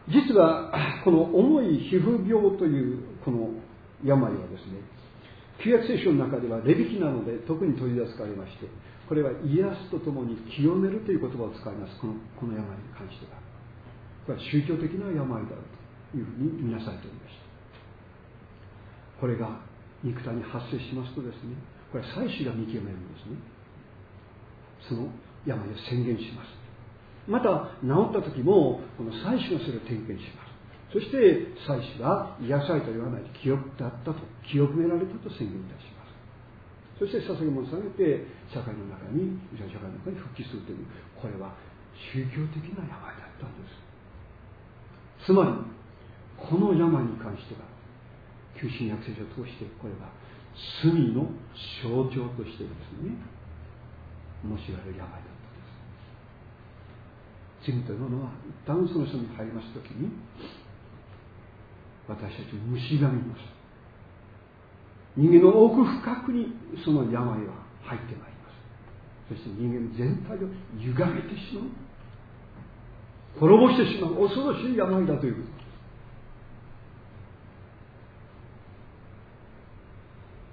実はこの重い皮膚病というこの病はですね、旧約聖書の中ではレビキなので特に取り扱われまして、これは癒すとともに清めるという言葉を使います。この病に関してはこれは宗教的な病だというふうに見なされておりました。これが肉体に発生しますとですね、これは祭司が見極めるんですね。その病を宣言します。また治った時もこの祭司がそれを点検します。そして祭司は癒されたと言わないで清くだったと、清くめられたと宣言いたします。そして捧げ物を下げて社会の中に復帰するという、これは宗教的な病だったんです。つまりこの病に関しては旧新約聖書を通してこれは罪の象徴としてですね、用いられる病だったんです。罪というものは一旦その人に入りますときに私たちを蝕みます。人間の奥深くにその病は入ってまいります。そして人間全体を歪めてしまう、滅ぼしてしまう恐ろしい病だということです。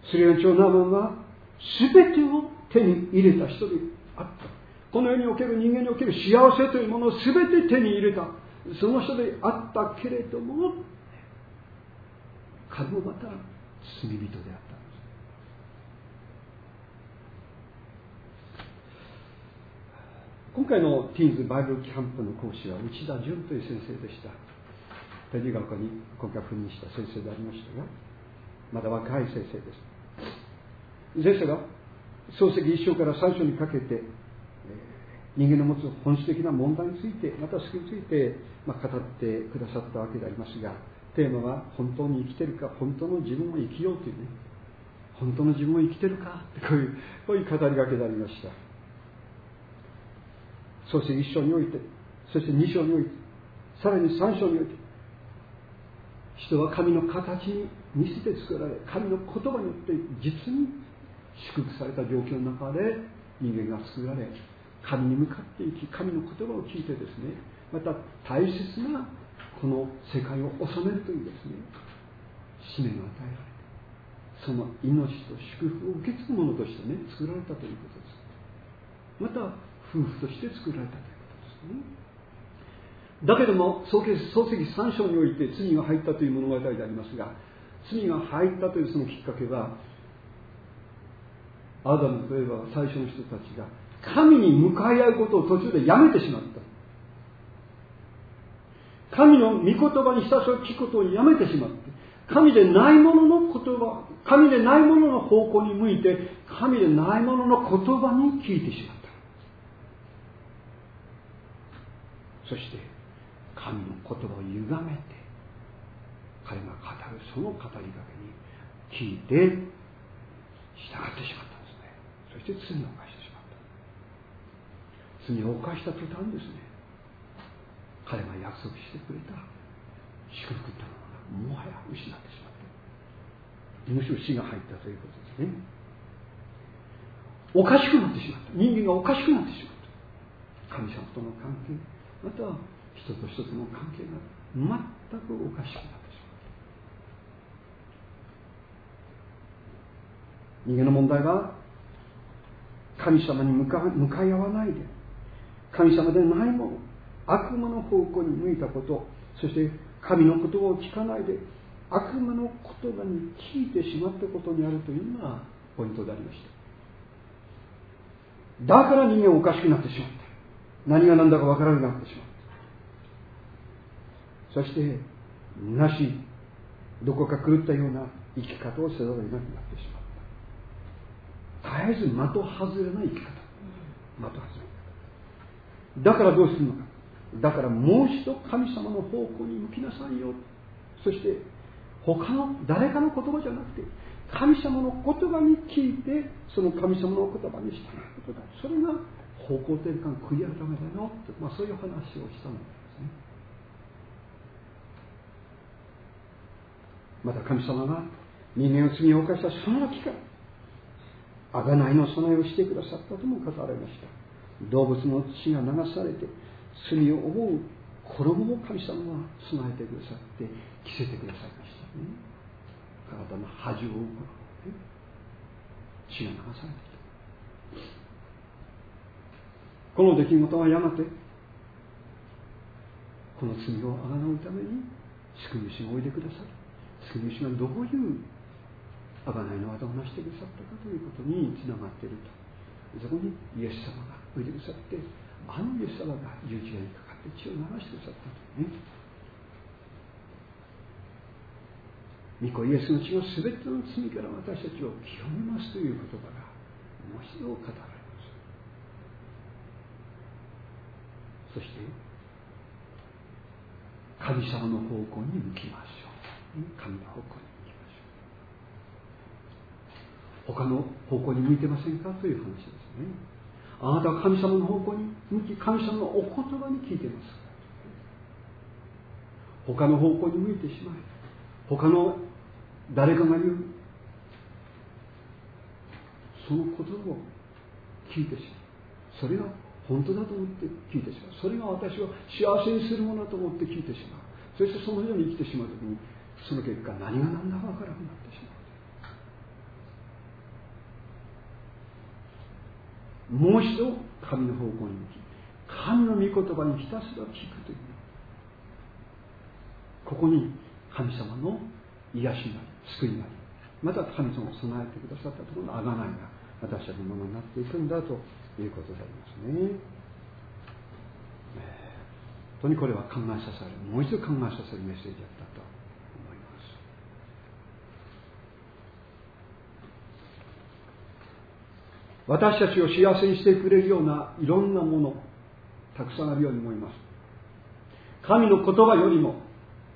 スリラン長ナーマンは全てを手に入れた人であった。この世における人間における幸せというものを全て手に入れたその人であったけれども、彼もまた罪人であったんです。今回のティーンズバイブルキャンプの講師は内田純という先生でした。ペリー学科に今回赴任した先生でありましたが、まだ若い先生です。先生は創世記1章から3章にかけて人間の持つ本質的な問題について、また救いについて語ってくださったわけでありますが、テーマは本当に生きているか、本当の自分を生きようというね、本当の自分を生きているかこういう語りがけでありました。創世記1章において、そして2章において、さらに3章において、人は神の形に似せて作られ、神の言葉によって実に祝福された状況の中で人間が作られ、神に向かっていき、神の言葉を聞いてですね、また大切なこの世界を治めるというですね、使命が与えられて、その命と祝福を受け継ぐものとしてね、作られたということです。また夫婦として作られたということですね。だけども創世記3章において罪が入ったという物語でありますが、罪が入ったというそのきっかけは、アダムといえば最初の人たちが神に向かい合うことを途中でやめてしまった。神の御言葉にひたすら聞くことをやめてしまって、神でないものの言葉、神でないものの方向に向いて、神でないものの言葉に聞いてしまった。そして神の言葉を歪めて、彼が語るその語りかけに聞いて従ってしまったんですね。そして罪を犯してしまった。罪を犯した途端ですね、彼が約束してくれた祝福というものがもはや失ってしまった。むしろ死が入ったということですね。おかしくなってしまった。人間がおかしくなってしまった。神様との関係、また人と人との関係が全くおかしくなってしまう。人間の問題は神様に向かい合わないで、神様でないもの、悪魔の方向に向いたこと、そして神の言葉を聞かないで悪魔の言葉に聞いてしまったことにあるというのがポイントでありました。だから人間はおかしくなってしまった。何が何だか分からなくなってしまった。そしてなしどこか狂ったような生き方をせざるを得なくなってしまった。絶えず的外れな生き方、的外れ。だからどうするのか。だからもう一度神様の方向に向きなさいよ。そして他の誰かの言葉じゃなくて神様の言葉に聞いて、その神様の言葉に従うことだ。それが方向転換、悔い改めだよって、そういう話をしたのですね。また神様が人間が罪を犯したその時から贖いの備えをしてくださったとも語られました。動物の血が流されて罪を負う衣も神様は備えてくださって着せてくださいましたね。体の恥を負うことね、血が流されてきた。この出来事はやがてこの罪をあがなうために救い主がおいでくださる。救い主がどういうあがないの技を成してくださったかということにつながっていると。そこにイエス様がおいでくださって、あのイエス様が十字架にかかって血を流してくださったとね。御子イエスの血が全ての罪から私たちを清めますという言葉がもう一度語られます。そして神様の方向に向きましょう。神の方向に向きましょう。他の方向に向いてませんかという話ですね。あなたは神様の方向に向き、神様のお言葉に聞いています。他の方向に向いてしまい、他の誰かが言うその言葉を聞いてしまう。それが本当だと思って聞いてしまう。それが私を幸せにするものだと思って聞いてしまう。そしてそのように生きてしまうときに、その結果何が何だか分からなくなってしまう。もう一度神の方向に向き、神の御言葉にひたすら聞くという、ここに神様の癒しなり救いなり、また神様を備えてくださったところの贖いが私たちのものになっていくんだということでありますね。本当にこれは考えさせる、もう一度考えさせるメッセージだったと思います。私たちを幸せにしてくれるようないろんなものたくさんあるように思います。神の言葉よりも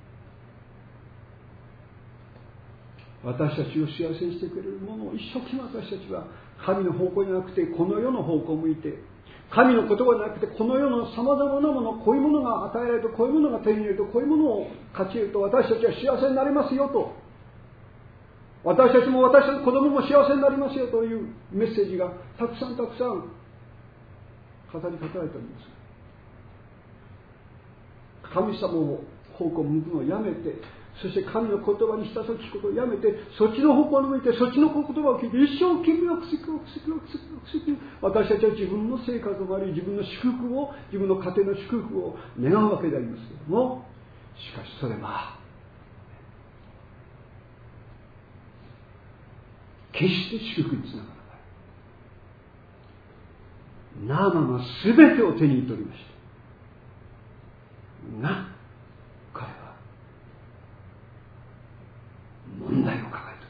私たちを幸せにしてくれるものを一生懸命私たちは神の方向じゃなくてこの世の方向を向いて、神の言葉じゃなくてこの世のさまざまなもの、こういうものが与えられると、こういうものが手に入れると、こういうものを勝ち得ると私たちは幸せになりますよと、私たちも私たちの子供も幸せになりますよというメッセージがたくさんたくさん語りかけられております。神様を方向を向くのをやめて、そして神の言葉にひたすら聞くことをやめて、そっちの方向に向いてそっちの言葉を聞いて一生懸命私たちは自分の生活もあり、自分の祝福を、自分の家庭の祝福を願うわけでありますけれども、しかしそれは決して祝福につながらない。ナーマンは全てを手に入れておりましたが、彼は問題を抱えておりました。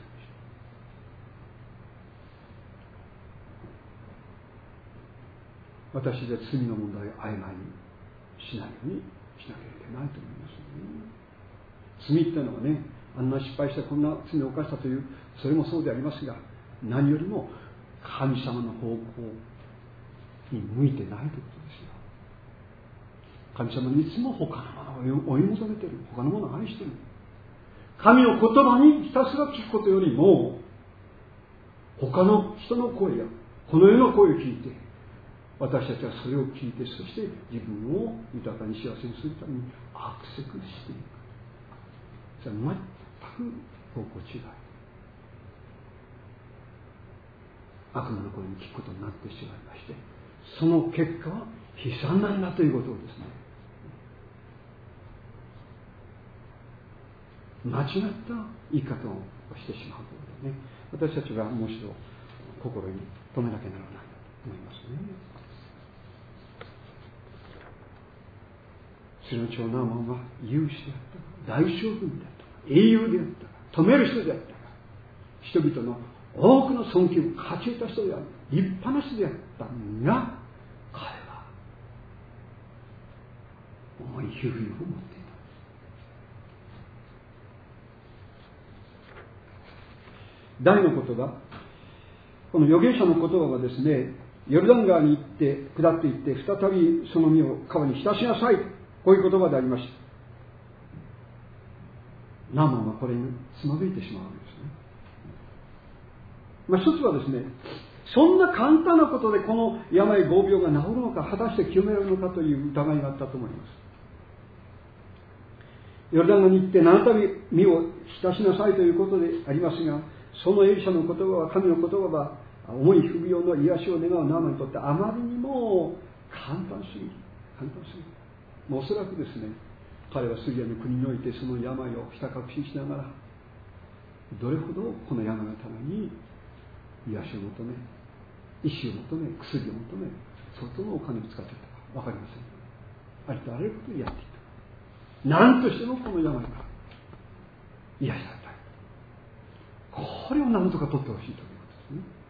私で罪の問題を曖昧にしないようにしなければいけないと思いますね。罪っていうのはね、あんな失敗してこんな罪を犯したという、それもそうでありますが、何よりも神様の方向に向いてないということですよ。神様にいつも他のものを追い求めている、他のものを愛している。神の言葉にひたすら聞くことよりも、他の人の声やこの世の声を聞いて、私たちはそれを聞いて、そして自分を豊かに幸せにするためにアクセスしていく。それは全く方向違い。悪魔の声に聞くことになってしまいまして、その結果は悲惨なんだということをですね、間違った言い方をしてしまうということでね、私たちはもう一度心に留めなきゃならないと思いますね。その長ナーマンは勇士であった、大将軍であった、英雄であった、止める人であった、人々の多くの尊敬を勝ち得た人である、立派な人であったが、彼は重い皮膚を持っていた。第の言葉、この預言者の言葉はですね、ヨルダン川に行って下っていって再びその実を川に浸しなさい、こういう言葉でありました。ナーマンはこれにつまずいてしまうんですね。一つはですね、そんな簡単なことでこの病、合病が治るのか、果たして清められるのかという疑いがあったと思います。 ヨルダン川に行って7度身を浸しなさいということでありますが、そのエリシャの言葉は、神の言葉は、重い不病の癒しを願うナーマンにとってあまりにも簡単すぎる。もうおそらくですね、彼はシリアの国においてその病をひた隠ししながら、どれほどこの病のために癒しを求め、医師を求め、薬を求め、相当のお金を使っていたか分かりません。ありとあらゆることをやっていた。何としてもこの病から癒しされたい。これを何とか取ってほしいということですね。